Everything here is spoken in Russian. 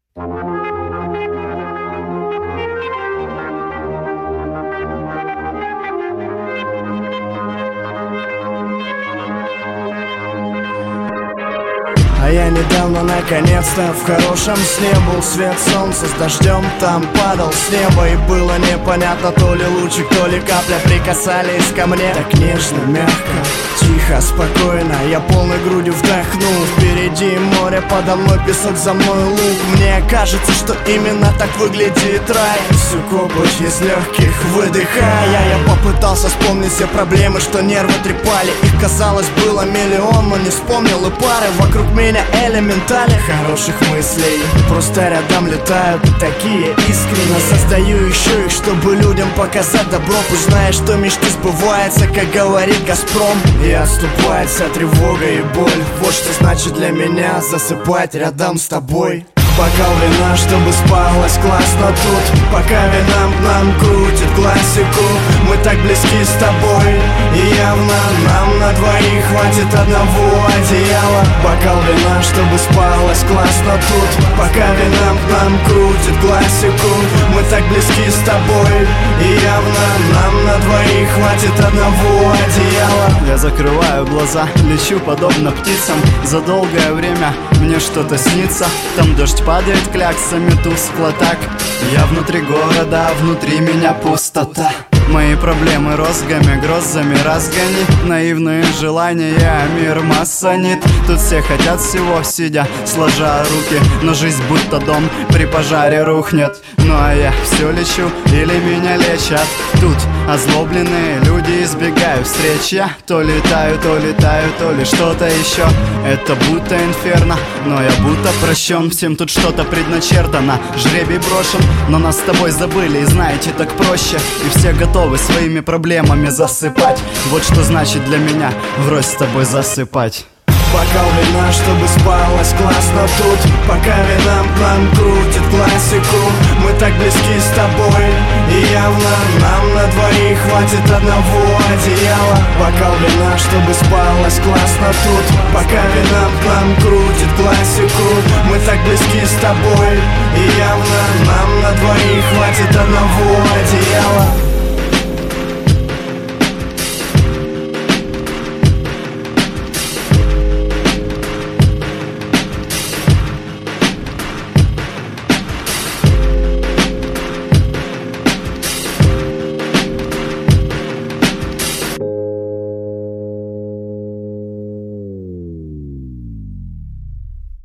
А я недавно наконец-то в хорошем сне был. Свет солнца с дождем там падал с неба. И было непонятно, то ли лучик, то ли капля прикасались ко мне. Так нежно, мягко, тихо, спокойно. Я полной грудью вдохнул. Впереди море, подо мной песок, за мной луг. Мне кажется, что именно так выглядит рай. Суккубы из легких выдыхая. Я попытался вспомнить все проблемы, что нервы трепали. Их, казалось, было миллион, но не вспомнил и пары. Вокруг меня элементали хороших мыслей просто рядом летают и такие искренние. Создаю еще их, чтобы людям показать добро. Пусть знаешь, что мечты сбываются, как говорит Газпром. И отступается тревога и боль. Вот что значит для меня засыпать рядом с тобой. Бокал вина, чтобы спалось классно тут. Пока вина нам крутит классику. Мы так близки с тобой. И явно нам на двоих хватит одного одеяла. Бокал вина, чтобы спалось классно тут. Пока вина нам крутит классику. Мы так близки с тобой. И явно нам на двоих хватит одного одеяла. Я закрываю глаза, лечу подобно птицам. За долгое время мне что-то снится. Там дождь падает кляксами тускло так. Я внутри города, а внутри меня пустота. Мои проблемы розгами, грозами разгони. Наивные желания, а мир массонит. Тут все хотят всего, сидя сложа руки. Но жизнь будто дом при пожаре рухнет. Ну а я все лечу или меня лечат. Тут озлобленные люди избегают встреч. Я то летаю, то ли что-то еще. Это будто инферно, но я будто прощен. Всем тут что-то предначертано, жребий брошен. Но нас с тобой забыли, и знаете, так проще. И все готовы своими проблемами засыпать. Вот что значит для меня врозь с тобой засыпать. Бокал вина, чтобы спалось классно тут. Пока вина нам крутит классику. Мы так близки с тобой. И явно нам на двоих хватит одного одеяла. Бокал вина, чтобы спалось классно тут. Пока вина нам крутит классику. Мы так близки с тобой. И явно нам на двоих хватит одного одеяла.